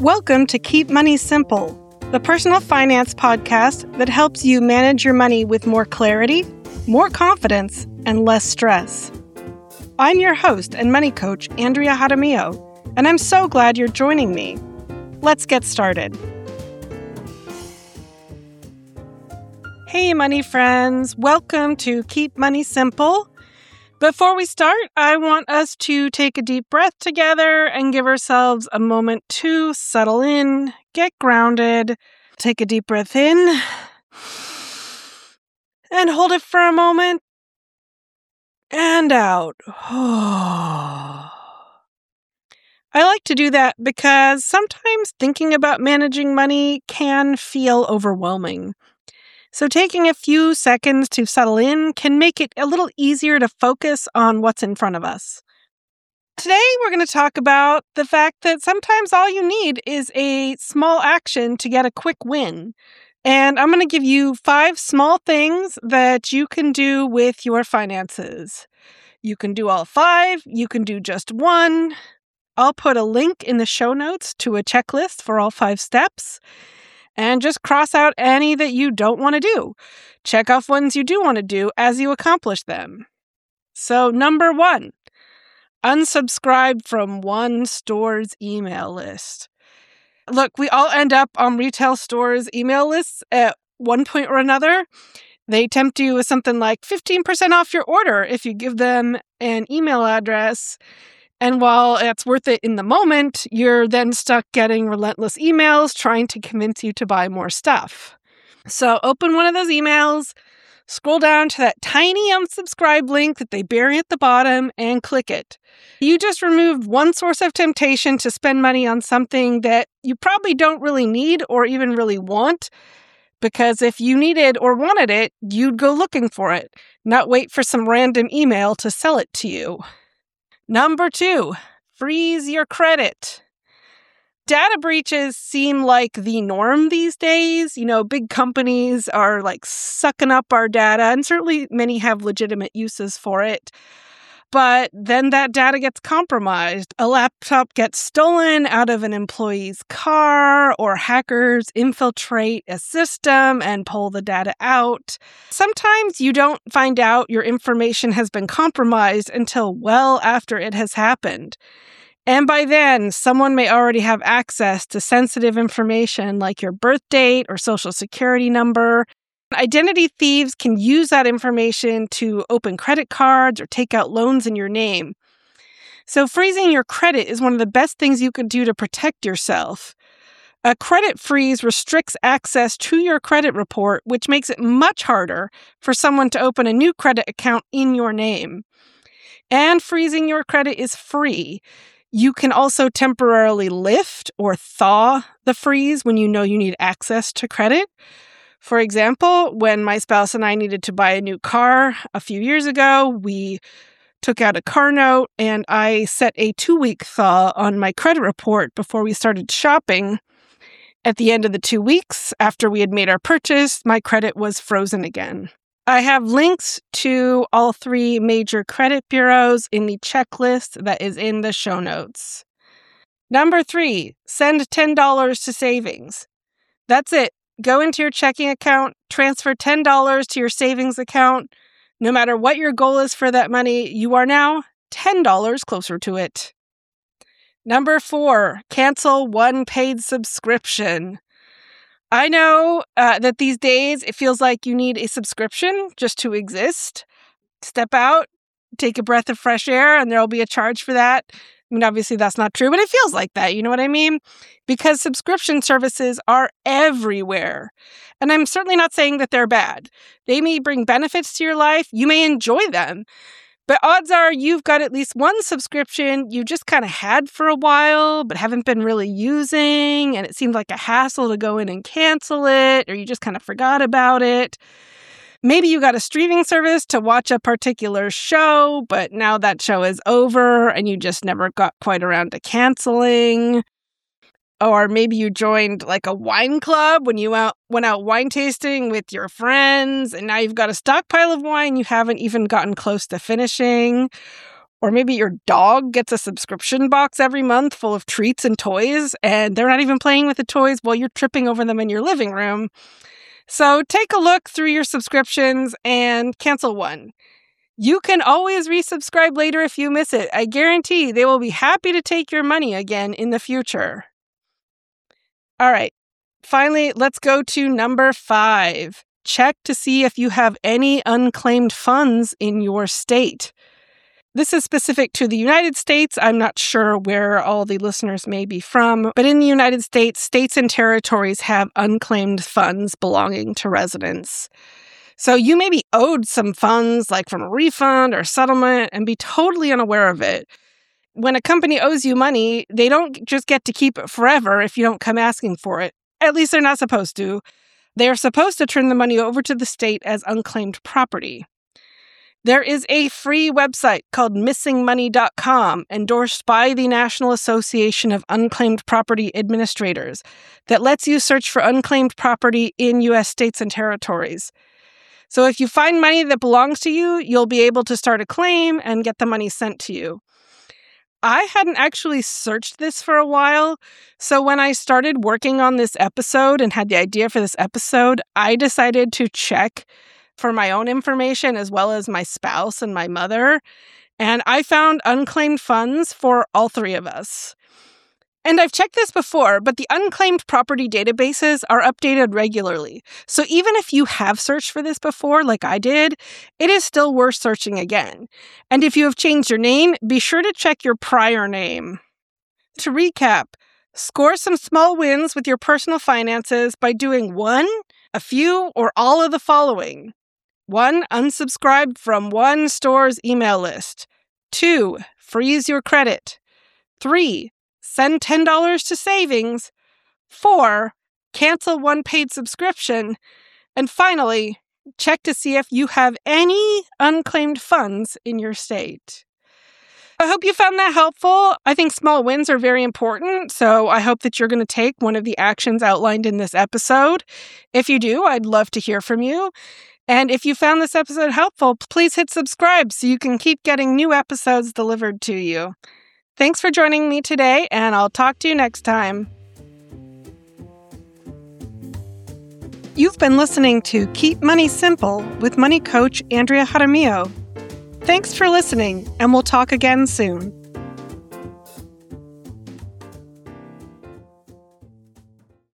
Welcome to Keep Money Simple, the personal finance podcast that helps you manage your money with more clarity, more confidence, and less stress. I'm your host and money coach, Andrea Jaramillo, and I'm so glad you're joining me. Let's get started. Hey, money friends. Welcome to Keep Money Simple. Before we start, I want us to take a deep breath together and give ourselves a moment to settle in, get grounded, take a deep breath in, and hold it for a moment, and out. I like to do that because sometimes thinking about managing money can feel overwhelming. So taking a few seconds to settle in can make it a little easier to focus on what's in front of us. Today, we're going to talk about the fact that sometimes all you need is a small action to get a quick win. And I'm going to give you 5 small things that you can do with your finances. You can do all 5. You can do just 1. I'll put a link in the show notes to a checklist for all 5 steps. And just cross out any that you don't want to do. Check off ones you do want to do as you accomplish them. So, number 1, unsubscribe from one store's email list. Look, we all end up on retail stores' email lists at one point or another. They tempt you with something like 15% off your order if you give them an email address. And while it's worth it in the moment, you're then stuck getting relentless emails trying to convince you to buy more stuff. So open one of those emails, scroll down to that tiny unsubscribe link that they bury at the bottom, and click it. You just removed one source of temptation to spend money on something that you probably don't really need or even really want, because if you needed or wanted it, you'd go looking for it, not wait for some random email to sell it to you. Number 2, freeze your credit. Data breaches seem like the norm these days. Big companies are like sucking up our data, and certainly many have legitimate uses for it. But then that data gets compromised. A laptop gets stolen out of an employee's car, or hackers infiltrate a system and pull the data out. Sometimes you don't find out your information has been compromised until well after it has happened. And by then, someone may already have access to sensitive information like your birth date or social security number. Identity thieves can use that information to open credit cards or take out loans in your name. So freezing your credit is one of the best things you can do to protect yourself. A credit freeze restricts access to your credit report, which makes it much harder for someone to open a new credit account in your name. And freezing your credit is free. You can also temporarily lift or thaw the freeze when you know you need access to credit. For example, when my spouse and I needed to buy a new car a few years ago, we took out a car note and I set a 2-week thaw on my credit report before we started shopping. At the end of the 2 weeks, after we had made our purchase, my credit was frozen again. I have links to all 3 major credit bureaus in the checklist that is in the show notes. Number 3, send $10 to savings. That's it. Go into your checking account, transfer $10 to your savings account. No matter what your goal is for that money, you are now $10 closer to it. Number 4, cancel one paid subscription. I know that these days it feels like you need a subscription just to exist. Step out, take a breath of fresh air, and there'll be a charge for that. Obviously that's not true, but it feels like that, you know what I mean? Because subscription services are everywhere. And I'm certainly not saying that they're bad. They may bring benefits to your life. You may enjoy them. But odds are you've got at least one subscription you just kind of had for a while, but haven't been really using, and it seemed like a hassle to go in and cancel it, or you just kind of forgot about it. Maybe you got a streaming service to watch a particular show, but now that show is over and you just never got quite around to canceling. Or maybe you joined like a wine club when you went out wine tasting with your friends, and now you've got a stockpile of wine you haven't even gotten close to finishing. Or maybe your dog gets a subscription box every month full of treats and toys, and they're not even playing with the toys while you're tripping over them in your living room. So take a look through your subscriptions and cancel one. You can always resubscribe later if you miss it. I guarantee they will be happy to take your money again in the future. All right. Finally, let's go to number 5. Check to see if you have any unclaimed funds in your state. This is specific to the United States. I'm not sure where all the listeners may be from, but in the United States, states and territories have unclaimed funds belonging to residents. So you may be owed some funds, like from a refund or settlement, and be totally unaware of it. When a company owes you money, they don't just get to keep it forever if you don't come asking for it. At least they're not supposed to. They are supposed to turn the money over to the state as unclaimed property. There is a free website called missingmoney.com, endorsed by the National Association of Unclaimed Property Administrators, that lets you search for unclaimed property in U.S. states and territories. So if you find money that belongs to you, you'll be able to start a claim and get the money sent to you. I hadn't actually searched this for a while, so when I started working on this episode and had the idea for this episode, I decided to check for my own information as well as my spouse and my mother, and I found unclaimed funds for all 3 of us. And I've checked this before, but the unclaimed property databases are updated regularly. So even if you have searched for this before, like I did, it is still worth searching again. And if you have changed your name, be sure to check your prior name. To recap, score some small wins with your personal finances by doing 1, a few, or all of the following. 1, unsubscribe from one store's email list. 2, freeze your credit. 3, send $10 to savings. 4, cancel one paid subscription. And finally, check to see if you have any unclaimed funds in your state. I hope you found that helpful. I think small wins are very important, so I hope that you're going to take one of the actions outlined in this episode. If you do, I'd love to hear from you. And if you found this episode helpful, please hit subscribe so you can keep getting new episodes delivered to you. Thanks for joining me today, and I'll talk to you next time. You've been listening to Keep Money Simple with money coach Andrea Jaramillo. Thanks for listening, and we'll talk again soon.